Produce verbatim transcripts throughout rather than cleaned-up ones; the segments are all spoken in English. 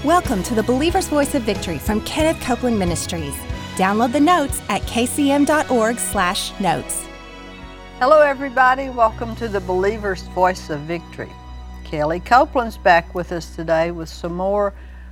Welcome to the Believer's Voice of Victory from Kenneth Copeland Ministries. Download the notes at kcm.org slash notes. Hello everybody, welcome to the Believer's Voice of Victory. Kelly Copeland's back with us today with some more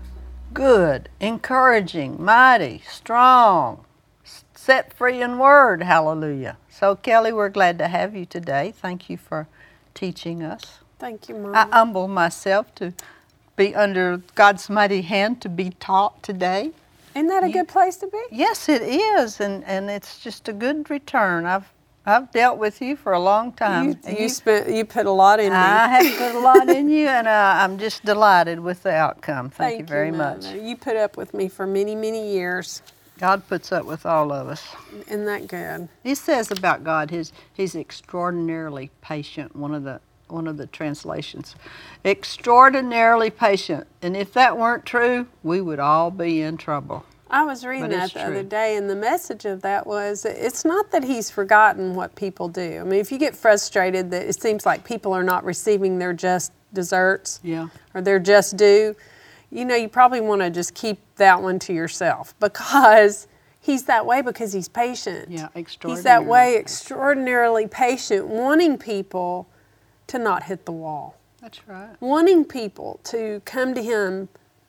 good, encouraging, mighty, strong, set free in word, hallelujah. So Kelly, we're glad to have you today. Thank you for teaching us. Thank you, Mom. I humble myself to be under God's mighty hand to be taught today. Isn't that a good place to be? Yes, it is, and, and it's just a good return. I've I've dealt with you for a long time. You, you, you spent you put a lot in me. I have put a lot in you, and uh, I'm just delighted with the outcome. Thank, Thank you very you, much. Mother. You put up with me for many, many years. God puts up with all of us. Isn't that good? He says about God, his He's extraordinarily patient. One of the one of the translations, extraordinarily patient. And if that weren't true, we would all be in trouble. I was reading that the true. other day, and the message of that was, it's not that he's forgotten what people do. I mean, if you get frustrated that it seems like people are not receiving their just desserts, yeah, or their just due, you know, you probably want to just keep that one to yourself, because he's that way because he's patient. Yeah, extraordinary. He's that way, extraordinarily patient, wanting people to not hit the wall. That's right. Wanting people to come to him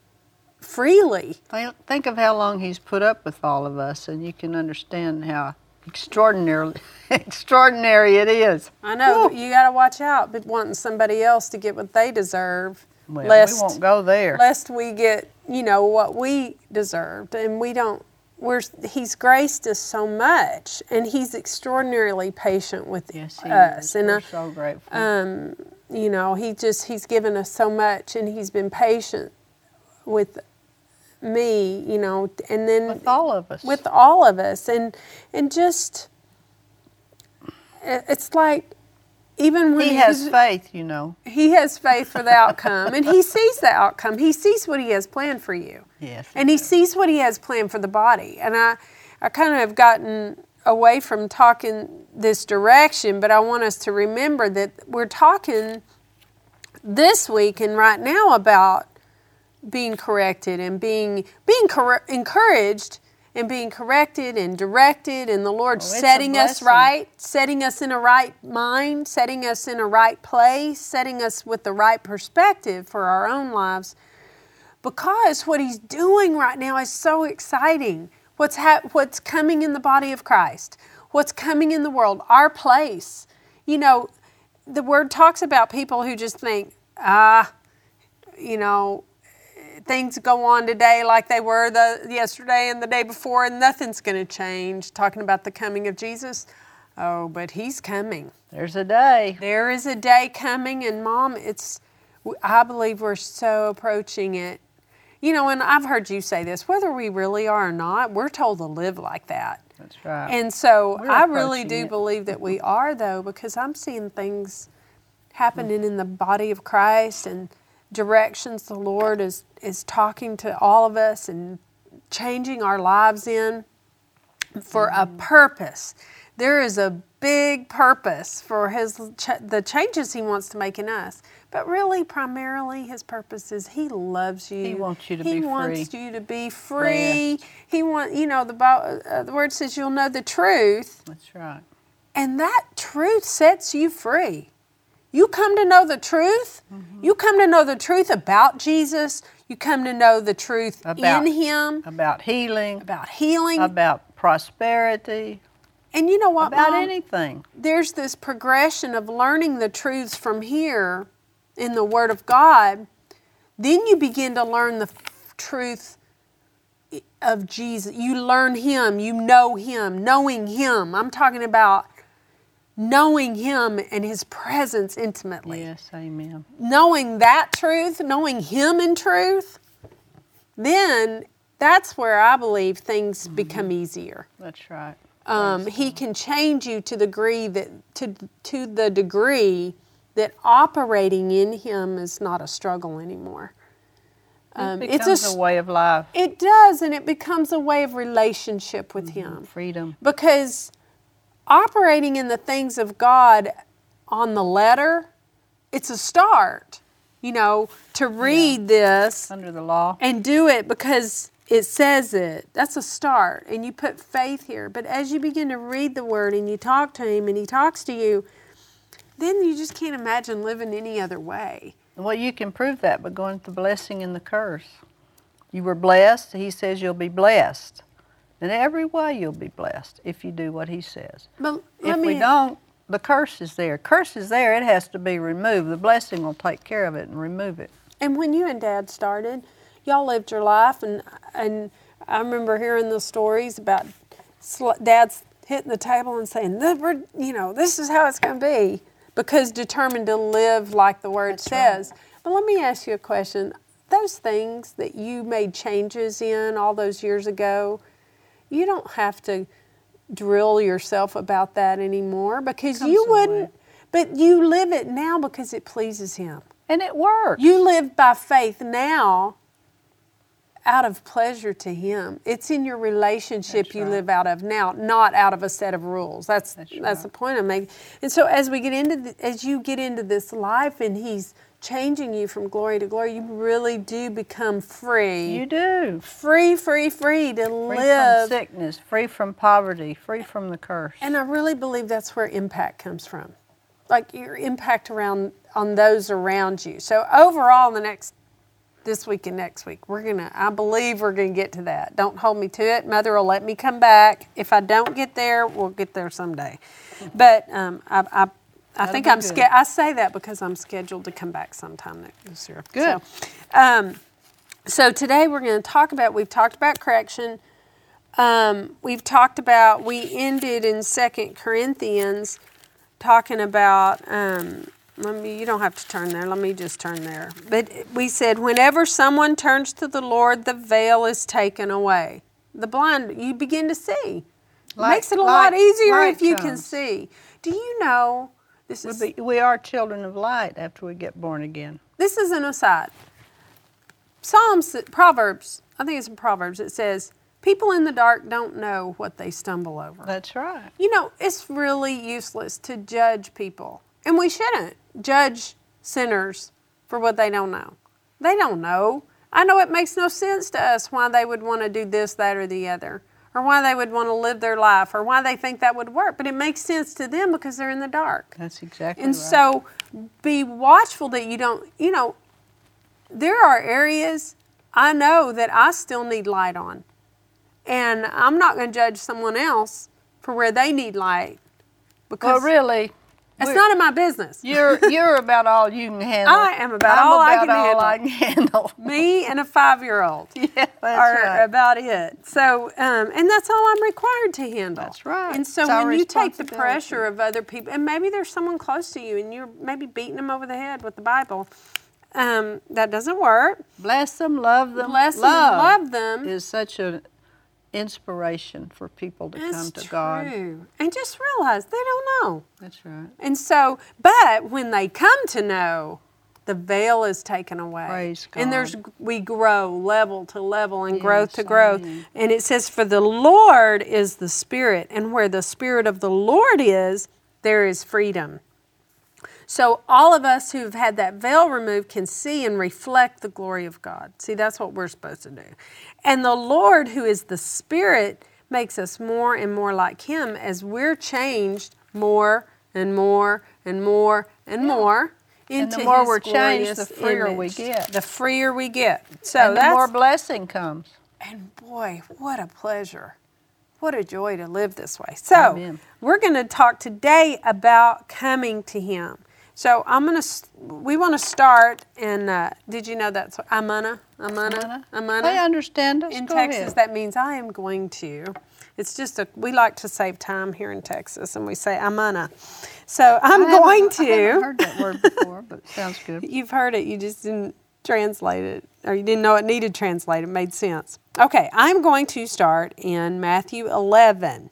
freely. Think of how long he's put up with all of us, and you can understand how extraordinarily extraordinary it is. I know, Woo. You got to watch out, but wanting somebody else to get what they deserve. Well, lest, we won't go there. Lest we get, you know, what we deserved, and we don't. We're, he's graced us so much, and he's extraordinarily patient with yes, he us. Is. And We're uh, so grateful. Um, you know, he just he's given us so much, and he's been patient with me. You know, and then with all of us. With all of us, and and just it's like. Even when he has faith, you know. He has faith for the outcome, and he sees the outcome. He sees what he has planned for you. Yes. And he sees what he has planned for the body. And I, I kind of have gotten away from talking this direction, but I want us to remember that we're talking this week and right now about being corrected and being being cor- encouraged and being corrected and directed, and the Lord oh, setting us right, setting us in a right mind, setting us in a right place, setting us with the right perspective for our own lives. Because what he's doing right now is so exciting. What's ha- what's coming in the body of Christ, what's coming in the world, our place. You know, the Word talks about people who just think, ah, you know, things go on today like they were the yesterday and the day before, and nothing's going to change. Talking about the coming of Jesus. Oh, but he's coming. There's a day. There is a day coming, and Mom, it's, I believe we're so approaching it. You know, and I've heard you say this, whether we really are or not, we're told to live like that. That's right. And so we're I really do it. believe that we are, though, because I'm seeing things happening in the body of Christ, and directions the Lord is, is talking to all of us and changing our lives in for mm-hmm. a purpose. There is a big purpose for his ch- the changes he wants to make in us. But really, primarily, his purpose is he loves you. He wants you to he be free. He wants you to be free. He want you know the uh, the word says you'll know the truth. That's right. And that truth sets you free. You come to know the truth. Mm-hmm. You come to know the truth about Jesus. You come to know the truth about, in him. About healing. About healing. About prosperity. And you know what, About Mom? anything. There's this progression of learning the truths from here in the Word of God. Then you begin to learn the f- truth of Jesus. You learn Him. You know Him. Knowing Him. I'm talking about knowing Him and His presence intimately. Yes, amen. Knowing that truth, knowing Him in truth, then that's where I believe things mm-hmm. become easier. That's right. Um, he can change you to the degree that to to the degree that operating in Him is not a struggle anymore. Um, it becomes it's a, a way of life. It does, and it becomes a way of relationship with mm-hmm. Him. Freedom. Because operating in the things of God on the letter, it's a start. you know, to read yeah. this under the law and do it because it says it. That's a start. And you put faith here. But as you begin to read the Word and you talk to Him and He talks to you, then you just can't imagine living any other way. Well, you can prove that by going to the blessing and the curse. You were blessed. He says you'll be blessed. In every way you'll be blessed if you do what He says. But if me, we don't, the curse is there. Curse is there. It has to be removed. The blessing will take care of it and remove it. And when you and Dad started, y'all lived your life, and and I remember hearing the stories about Dad's hitting the table and saying, you know, this is how it's going to be, because determined to live like the Word That's says. Right. But let me ask you a question. Those things that you made changes in all those years ago, you don't have to drill yourself about that anymore, because you wouldn't, but you live it now because it pleases Him. And it works. You live by faith now out of pleasure to Him. It's in your relationship that's you right. live out of now, not out of a set of rules. That's that's, that's right. the point I'm making. And so as we get into the, as you get into this life and He's changing you from glory to glory, you really do become free. You do. Free, free, free to free live. Free from sickness, free from poverty, free from the curse. And I really believe that's where impact comes from. Like your impact around on those around you. So overall, the next, this week and next week, we're going to, I believe we're going to get to that. Don't hold me to it. Mother will let me come back. If I don't get there, we'll get there someday. But um, I, I I think I'm scared. I say that because I'm scheduled to come back sometime next year. Good. So, um, so today we're going to talk about, we've talked about correction. Um, we've talked about, we ended in Second Corinthians talking about, um, let me, you don't have to turn there. Let me just turn there. But we said, whenever someone turns to the Lord, the veil is taken away. The blind, you begin to see. Light, it makes it a light, lot easier if you comes. can see. Do you know... This is, we'll be, we are children of light after we get born again. This is an aside. Psalms, Proverbs, I think it's in Proverbs, it says, people in the dark don't know what they stumble over. That's right. You know, it's really useless to judge people. And we shouldn't judge sinners for what they don't know. They don't know. I know it makes no sense to us why they would want to do this, that, or the other, or why they would want to live their life, or why they think that would work. But it makes sense to them because they're in the dark. That's exactly and right. And so be watchful that you don't, you know, there are areas I know that I still need light on. And I'm not going to judge someone else for where they need light. Because well, really, it's not in my business. You're you're about all you can handle. I am about I'm all, about I, can all handle. I can handle. Me and a five-year-old yeah, that's are right. about it. So, um, and that's all I'm required to handle. That's right. And so it's when you take the pressure of other people, and maybe there's someone close to you and you're maybe beating them over the head with the Bible, um, that doesn't work. Bless them, love them. Bless love them, love them. Is such an inspiration for people to it's come to true. God. And just realize they don't know. That's right. And so, but when they come to know, the veil is taken away. Praise God. And there's we grow level to level and yes, growth to growth. Amen. And it says, for the Lord is the Spirit, and where the Spirit of the Lord is, there is freedom. So all of us who've had that veil removed can see and reflect the glory of God. See, that's what we're supposed to do. And the Lord, who is the Spirit, makes us more and more like Him as we're changed more and more and more and yeah. more into and the more His we're changed, the freer image. we get. The freer we get. So and the that's, more blessing comes. And boy, what a pleasure. What a joy to live this way. So Amen. We're going to talk today about coming to Him. So I'm gonna. We want to start. And uh, did you know that's I'm gonna? I'm gonna. I'm gonna. I understand us. In Go Texas, ahead. that means I am going to. It's just a. We like to save time here in Texas, and we say I'm gonna. So I'm I going to. I haven't heard that word before, but it sounds good. You've heard it. You just didn't translate it, or you didn't know it needed translated. It made sense. Okay, I'm going to start in Matthew eleven,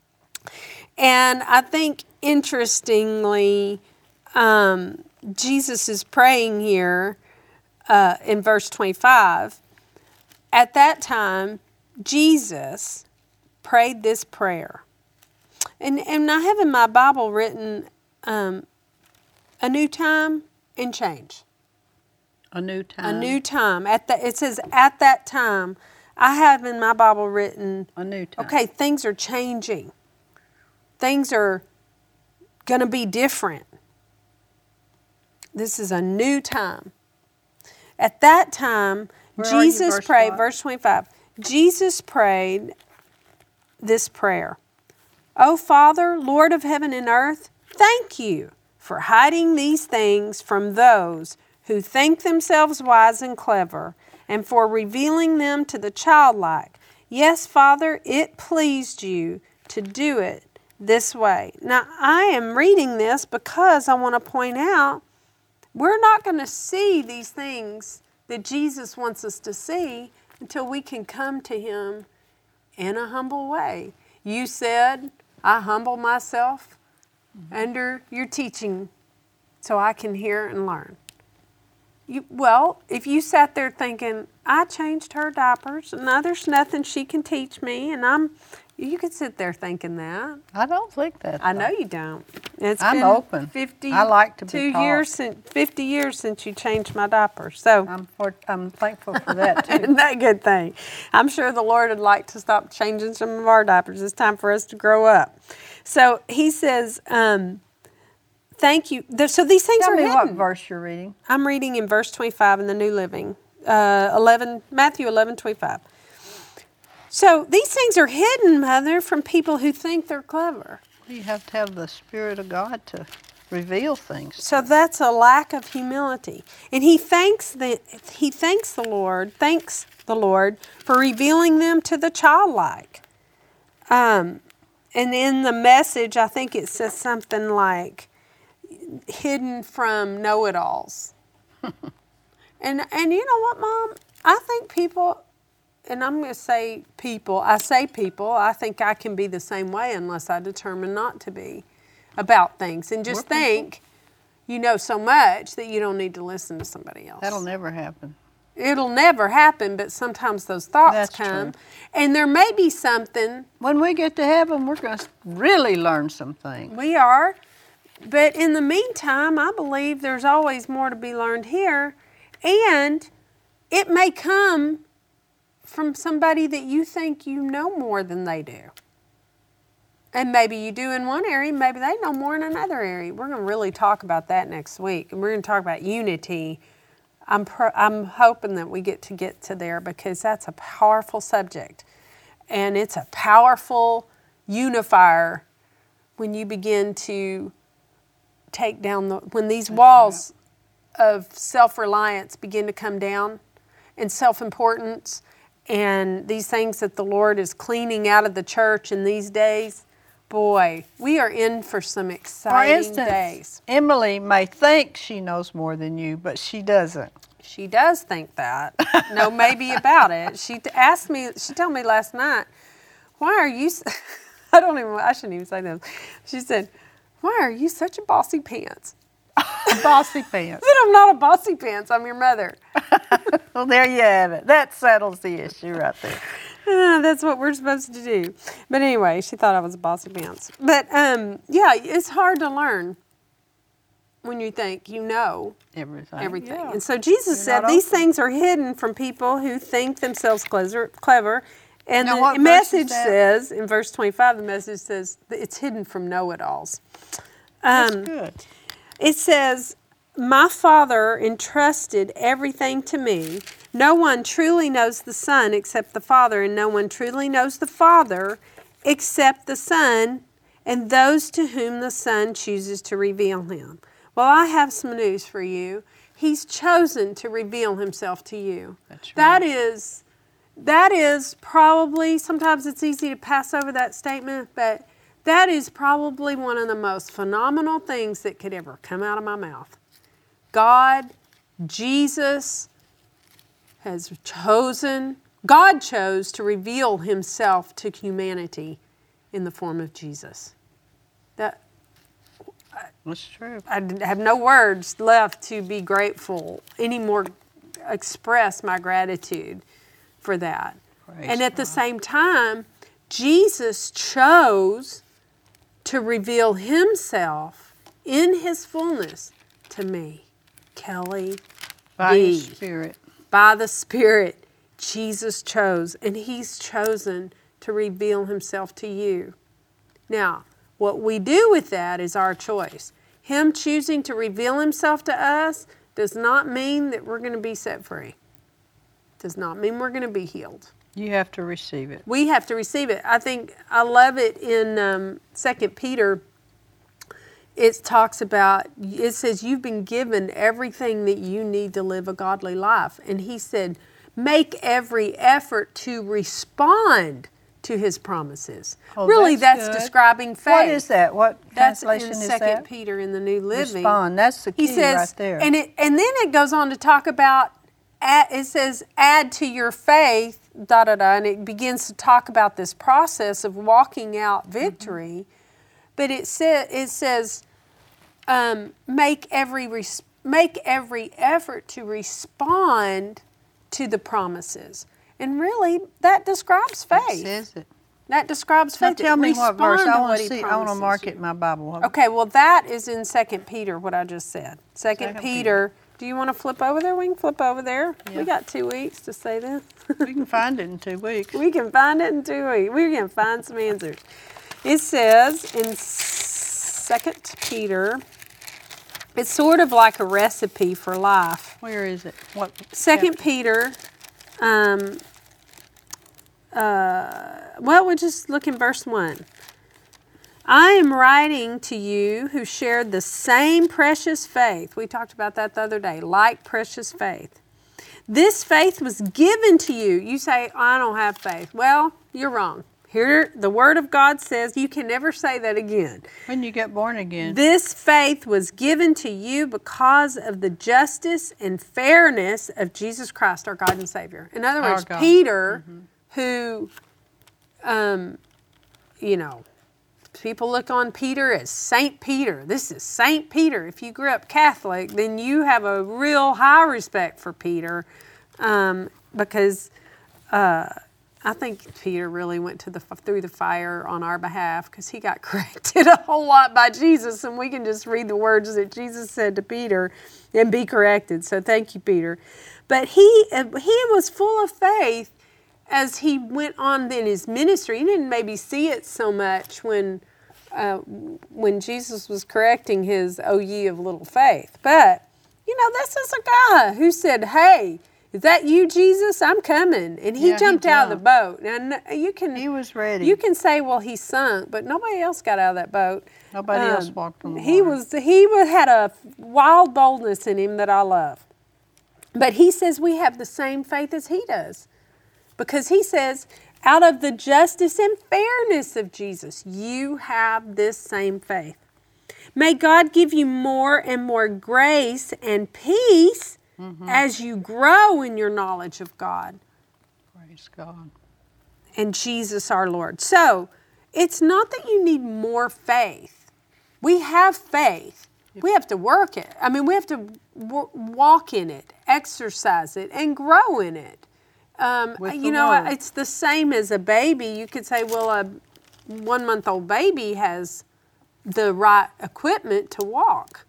and I think interestingly. Um, Jesus is praying here uh, in verse twenty-five. At that time, Jesus prayed this prayer. And, and I have in my Bible written um, a new time and change. A new time. A new time. At the, it says, at that time. I have in my Bible written, A new time. okay, things are changing. Things are going to be different. This is a new time. At that time, Where are you, Jesus verse prayed, what? verse twenty-five, Jesus prayed this prayer. O Father, Lord of heaven and earth, thank you for hiding these things from those who think themselves wise and clever, and for revealing them to the childlike. Yes, Father, it pleased you to do it this way. Now, I am reading this because I want to point out we're not going to see these things that Jesus wants us to see until we can come to Him in a humble way. You said, I humble myself mm-hmm. under your teaching so I can hear and learn. You, well, if you sat there thinking, I changed her diapers, and now there's nothing she can teach me, and I'm, you could sit there thinking that. I don't think that. I know you don't. It's I'm been open. fifty, I like to be two taught. years since, fifty years since you changed my diapers. So I'm for, I'm thankful for that too. isn't that a good thing? I'm sure the Lord would like to stop changing some of our diapers. It's time for us to grow up. So He says, um, thank you. So these things Tell are me hidden. what verse you're reading. I'm reading in verse twenty-five in the New Living, uh, eleven Matthew eleven twenty-five. So these things are hidden, Mother, from people who think they're clever. You have to have the Spirit of God to reveal things. So that's a lack of humility, and he thanks the he thanks the Lord, thanks the Lord for revealing them to the childlike. Um, and in the Message, I think it says something like, hidden from know-it-alls. and and you know what, Mom? I think people, and I'm going to say people, I say people, I think I can be the same way unless I determine not to be about things. And just We're think people. You know so much that you don't need to listen to somebody else. That'll never happen. It'll never happen, but sometimes those thoughts That's come. true. And there may be something. When we get to heaven, we're going to really learn some things. We are. But in the meantime, I believe there's always more to be learned here. And it may come from somebody that you think you know more than they do. And maybe you do in one area, maybe they know more in another area. We're going to really talk about that next week. And we're going to talk about unity. I'm pro- I'm hoping that we get to get to there because that's a powerful subject. And it's a powerful unifier when you begin to take down the, when these walls of self-reliance begin to come down and self-importance and these things that the Lord is cleaning out of the church in these days, boy, we are in for some exciting For instance, days. Emily may think she knows more than you, but she doesn't. She does think that. No, maybe about it. She t- asked me, she told me last night, why are you, s- I don't even, I shouldn't even say this. She said, why are you such a bossy pants? Bossy pants. I said, I'm not a bossy pants, I'm your mother. Well, there you have it. That settles the issue right there. Uh, that's what we're supposed to do. But anyway, she thought I was a bossy pants. But um, yeah, it's hard to learn when you think you know Everything. everything. Yeah. And so Jesus You're said not these open. things are hidden from people who think themselves clever. clever. And Now, the what verse is Message that? says, in verse twenty-five, the Message says that it's hidden from know-it-alls. That's Um, good. It says, my Father entrusted everything to me. No one truly knows the Son except the Father, and no one truly knows the Father except the Son, and those to whom the Son chooses to reveal him. Well, I have some news for you. He's chosen to reveal himself to you. That's right. That is, that is probably, sometimes it's easy to pass over that statement, but that is probably one of the most phenomenal things that could ever come out of my mouth. God, Jesus has chosen, God chose to reveal himself to humanity in the form of Jesus. That That's true. I have no words left to be grateful anymore, express my gratitude for that. Praise and at the God. same time, Jesus chose to reveal himself in his fullness to me, Kelly, By be. His Spirit. By the Spirit, Jesus chose, and He's chosen to reveal Himself to you. Now, what we do with that is our choice. Him choosing to reveal Himself to us does not mean that we're going to be set free. Does not mean we're going to be healed. You have to receive it. We have to receive it. I think I love it in um, Second Peter. It talks about, it says, you've been given everything that you need to live a godly life. And he said, make every effort to respond to His promises. Oh, really, that's, that's describing faith. What is that? What That's translation in is Second that? Peter in the New Living. Respond. That's the key He says, right there. And, it, and then it goes on to talk about, add, it says, add to your faith, da da da, and it begins to talk about this process of walking out victory. Mm-hmm. But it, sa- it says, um, make every res- make every effort to respond to the promises. And really, that describes faith. It says it. That describes Now faith. tell me what verse. Respond I to want what to He see. I want to promises mark you. it in my Bible. What- Okay, well, that is in Second Peter, what I just said. Second Second Peter. Do you want to flip over there? We can flip over there. Yeah. We got two weeks to say this. We can find it in two weeks. We can find it in two weeks. We're going to find some answers. It says in Second Peter, it's sort of like a recipe for life. Where is it? What? Second chapter? Peter, um, uh, well, we'll just look in verse one. I am writing to you who shared the same precious faith. We talked about that the other day, like precious faith. This faith was given to you. You say, I don't have faith. Well, you're wrong. Here, the Word of God says you can never say that again. When you get born again. This faith was given to you because of the justice and fairness of Jesus Christ, our God and Savior. In other Our words, God. Peter, Mm-hmm. who, um, you know, people look on Peter as Saint Peter. This is Saint Peter. If you grew up Catholic, then you have a real high respect for Peter, um, because uh, I think Peter really went to the through the fire on our behalf, because he got corrected a whole lot by Jesus, and we can just read the words that Jesus said to Peter and be corrected. So thank you, Peter. But he he was full of faith as he went on in his ministry. He didn't maybe see it so much when uh, when Jesus was correcting his "O ye of little faith." But, you know, this is a guy who said, hey, is that you, Jesus? I'm coming. And he Yeah, he jumped out of the jumped. boat. And you can, He was ready. you can say, well, he sunk, but nobody else got out of that boat. Nobody Um, else walked on the He water. was he wa- had a wild boldness in him that I love. But he says we have the same faith as he does. Because he says, out of the justice and fairness of Jesus, you have this same faith. May God give you more and more grace and peace mm-hmm. as you grow in your knowledge of God Praise God. and Jesus our Lord. So, it's not that you need more faith. We have faith. We have to work it. I mean, we have to w- walk in it, exercise it, and grow in it. Um, With you the know, Word. it's the same as a baby. You could say, well, a one-month-old baby has the right equipment to walk,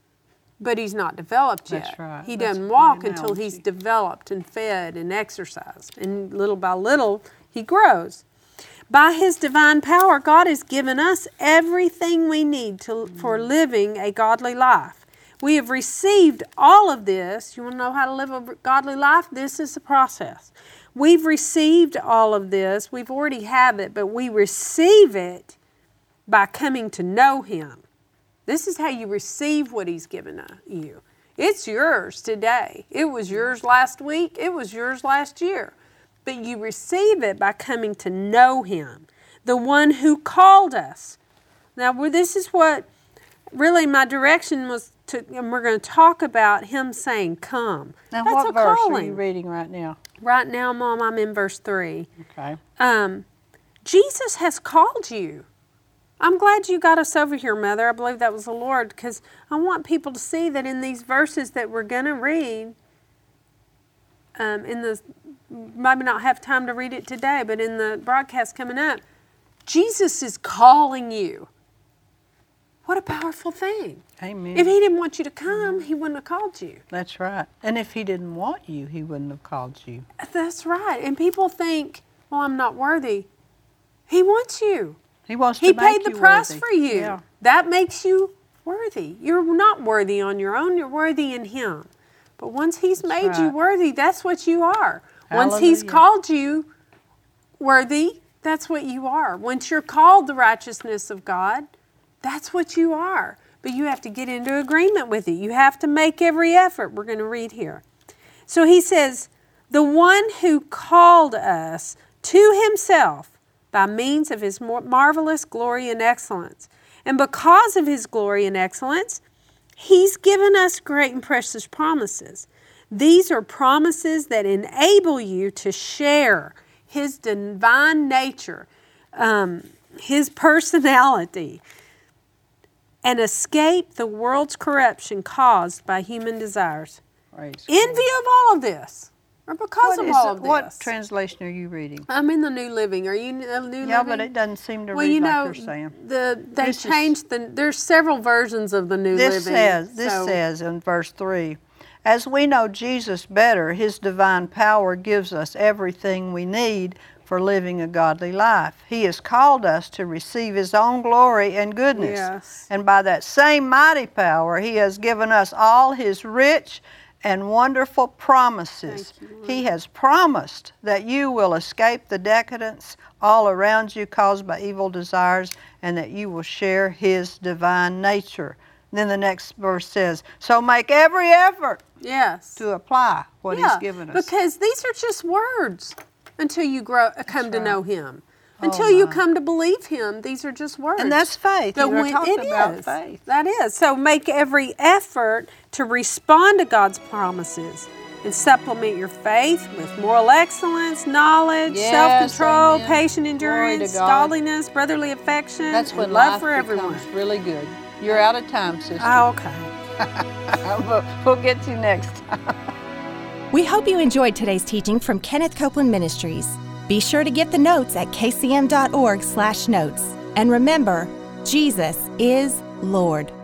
but he's not developed yet. That's right. He That's doesn't a good walk until he's analogy. developed and fed and exercised. And little by little, he grows. By His divine power, God has given us everything we need to, for living a godly life. We have received all of this. You want to know how to live a godly life? This is the process. We've received all of this. We've already have it, but we receive it by coming to know Him. This is how you receive what He's given you. It's yours today. It was yours last week. It was yours last year. But you receive it by coming to know Him, the one who called us. Now, this is what really my direction was to, and we're going to talk about Him saying, come. Now, That's what a verse calling. are you reading right now? Right now, Mom, I'm in verse three. Okay. Um, Jesus has called you. I'm glad you got us over here, Mother. I believe that was the Lord, because I want people to see that in these verses that we're going to read, um, in the maybe not have time to read it today, but in the broadcast coming up, Jesus is calling you. What a powerful thing. Amen. If he didn't want you to come, he wouldn't have called you. That's right. And if he didn't want you, he wouldn't have called you. That's right. And people think, well, I'm not worthy. He wants you. He wants He to make paid the you price worthy. for you. Yeah. That makes you worthy. You're not worthy on your own. You're worthy in him. But once he's That's made you right. worthy, that's what you are. Once he's Hallelujah. called you worthy, that's what you are. Once you're called the righteousness of God, that's what you are. But you have to get into agreement with it. You have to make every effort. We're going to read here. So he says, the one who called us to himself by means of his marvelous glory and excellence. And because of his glory and excellence, he's given us great and precious promises. These are promises that enable you to share his divine nature, um, his personality, and escape the world's corruption caused by human desires. Praise In God. view of all of this, or because What of is all it- of this. What translation are you reading? I'm in the New Living. Are you in the New Yeah, Living? but it doesn't seem to Well, read you like know, you're saying. the they This is- changed the. There's several versions of the New This Living. says, this so- says in verse three, as we know Jesus better, his divine power gives us everything we need for living a godly life. He has called us to receive his own glory and goodness. Yes. And by that same mighty power, he has given us all his rich and wonderful promises. Thank you, Lord. He has promised that you will escape the decadence all around you caused by evil desires, and that you will share his divine nature. Then the next verse says, so make every effort Yes. to apply what yeah, he's given us. because these are just words until you grow, come to right. know him. Oh, Until you my. come to believe him, these are just words. And that's faith. But You were when- talking it about is. faith. That is. So make every effort to respond to God's promises and supplement your faith with moral excellence, knowledge, Yes, self-control, amen. patient Glory to endurance, God. godliness, brotherly affection, That's and when love life for everyone. becomes really good. You're out of time, sister. Oh, okay. we'll, we'll get to you next time. We hope you enjoyed today's teaching from Kenneth Copeland Ministries. Be sure to get the notes at k c m dot org slash notes. And remember, Jesus is Lord.